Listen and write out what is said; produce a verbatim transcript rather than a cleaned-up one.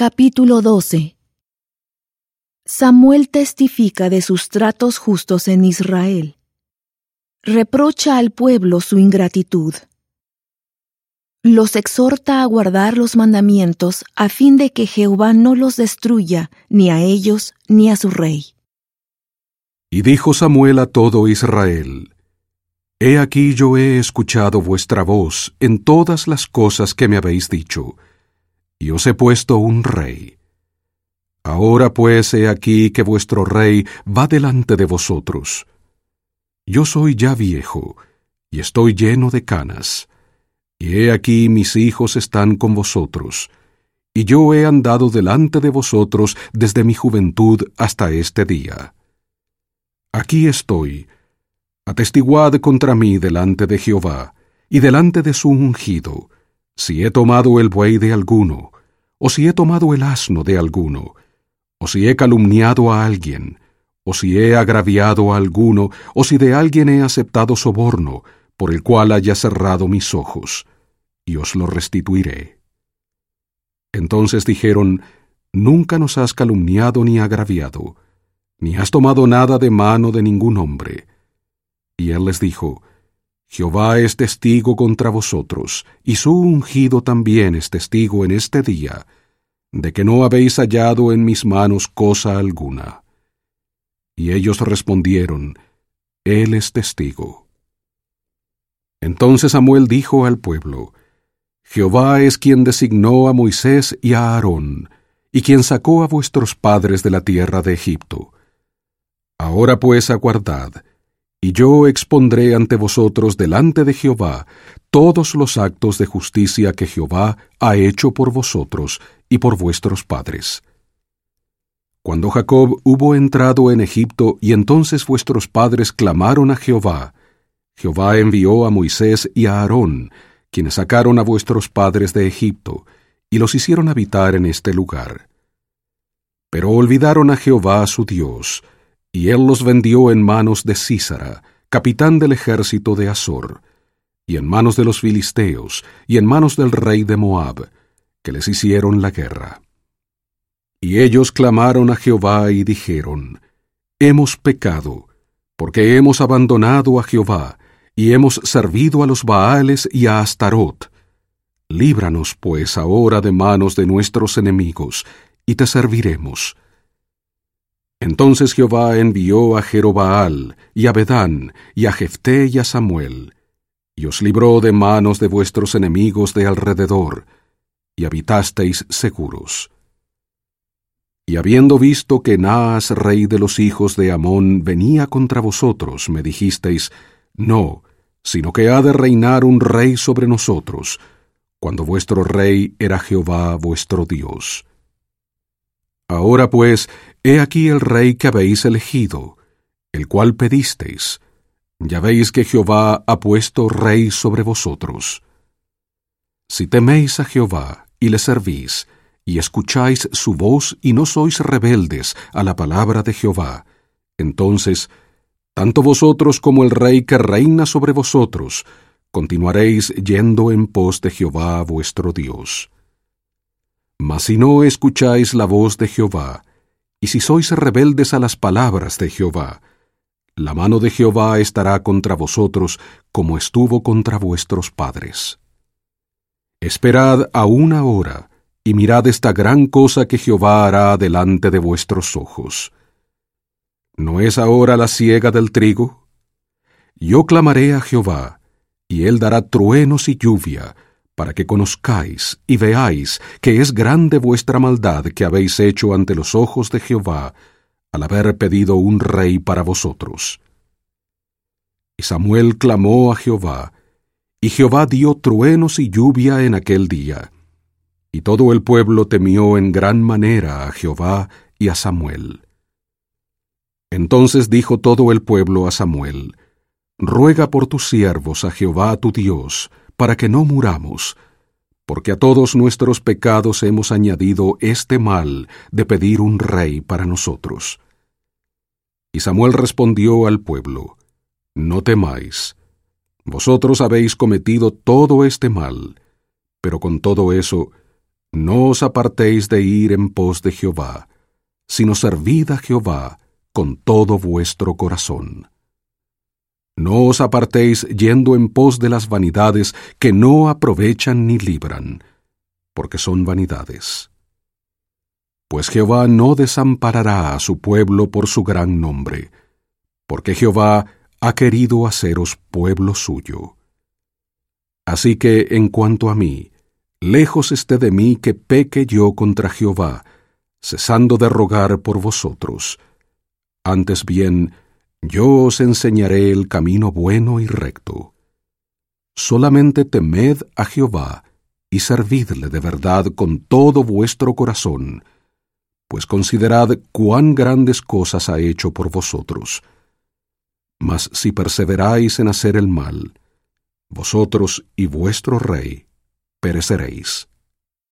Capítulo doce. Samuel testifica de sus tratos justos en Israel. Reprocha al pueblo su ingratitud. Los exhorta a guardar los mandamientos a fin de que Jehová no los destruya, ni a ellos ni a su rey. Y dijo Samuel a todo Israel: He aquí yo he escuchado vuestra voz en todas las cosas que me habéis dicho, y os he puesto un rey. Ahora pues he aquí que vuestro rey va delante de vosotros. Yo soy ya viejo, y estoy lleno de canas, y he aquí mis hijos están con vosotros, y yo he andado delante de vosotros desde mi juventud hasta este día. Aquí estoy, atestiguad contra mí delante de Jehová, y delante de su ungido, si he tomado el buey de alguno, o si he tomado el asno de alguno, o si he calumniado a alguien, o si he agraviado a alguno, o si de alguien he aceptado soborno, por el cual haya cerrado mis ojos, y os lo restituiré. Entonces dijeron: Nunca nos has calumniado ni agraviado, ni has tomado nada de mano de ningún hombre. Y él les dijo: Jehová es testigo contra vosotros, y su ungido también es testigo en este día, de que no habéis hallado en mis manos cosa alguna. Y ellos respondieron: Él es testigo. Entonces Samuel dijo al pueblo: Jehová es quien designó a Moisés y a Aarón, y quien sacó a vuestros padres de la tierra de Egipto. Ahora pues aguardad, y yo expondré ante vosotros delante de Jehová todos los actos de justicia que Jehová ha hecho por vosotros y por vuestros padres. Cuando Jacob hubo entrado en Egipto y entonces vuestros padres clamaron a Jehová, Jehová envió a Moisés y a Aarón, quienes sacaron a vuestros padres de Egipto, y los hicieron habitar en este lugar. Pero olvidaron a Jehová su Dios, y él los vendió en manos de Sísara, capitán del ejército de Azor, y en manos de los filisteos, y en manos del rey de Moab, que les hicieron la guerra. Y ellos clamaron a Jehová y dijeron: Hemos pecado, porque hemos abandonado a Jehová, y hemos servido a los Baales y a Astarot. Líbranos pues ahora de manos de nuestros enemigos, y te serviremos. Entonces Jehová envió a Jerobaal, y a Bedán, y a Jefté y a Samuel, y os libró de manos de vuestros enemigos de alrededor, y habitasteis seguros. Y habiendo visto que Naas, rey de los hijos de Amón, venía contra vosotros, me dijisteis: No, sino que ha de reinar un rey sobre nosotros, cuando vuestro rey era Jehová vuestro Dios. Ahora pues, he aquí el rey que habéis elegido, el cual pedisteis. Ya veis que Jehová ha puesto rey sobre vosotros. Si teméis a Jehová y le servís, y escucháis su voz y no sois rebeldes a la palabra de Jehová, entonces, tanto vosotros como el rey que reina sobre vosotros, continuaréis yendo en pos de Jehová vuestro Dios. Mas si no escucháis la voz de Jehová, y si sois rebeldes a las palabras de Jehová, la mano de Jehová estará contra vosotros como estuvo contra vuestros padres. Esperad aún ahora, y mirad esta gran cosa que Jehová hará delante de vuestros ojos. ¿No es ahora la siega del trigo? Yo clamaré a Jehová, y él dará truenos y lluvia, para que conozcáis y veáis que es grande vuestra maldad que habéis hecho ante los ojos de Jehová, al haber pedido un rey para vosotros. Y Samuel clamó a Jehová, y Jehová dio truenos y lluvia en aquel día, y todo el pueblo temió en gran manera a Jehová y a Samuel. Entonces dijo todo el pueblo a Samuel: Ruega por tus siervos a Jehová tu Dios, para que no muramos, porque a todos nuestros pecados hemos añadido este mal de pedir un rey para nosotros. Y Samuel respondió al pueblo: No temáis. Vosotros habéis cometido todo este mal, pero con todo eso, No os apartéis de ir en pos de Jehová, sino servid a Jehová con todo vuestro corazón. No os apartéis yendo en pos de las vanidades que no aprovechan ni libran, porque son vanidades. Pues Jehová no desamparará a su pueblo por su gran nombre, porque Jehová ha querido haceros pueblo suyo. Así que, en cuanto a mí, lejos esté de mí que peque yo contra Jehová, cesando de rogar por vosotros. Antes bien, yo os enseñaré el camino bueno y recto. Solamente temed a Jehová y servidle de verdad con todo vuestro corazón, pues considerad cuán grandes cosas ha hecho por vosotros. Mas si perseveráis en hacer el mal, vosotros y vuestro rey pereceréis.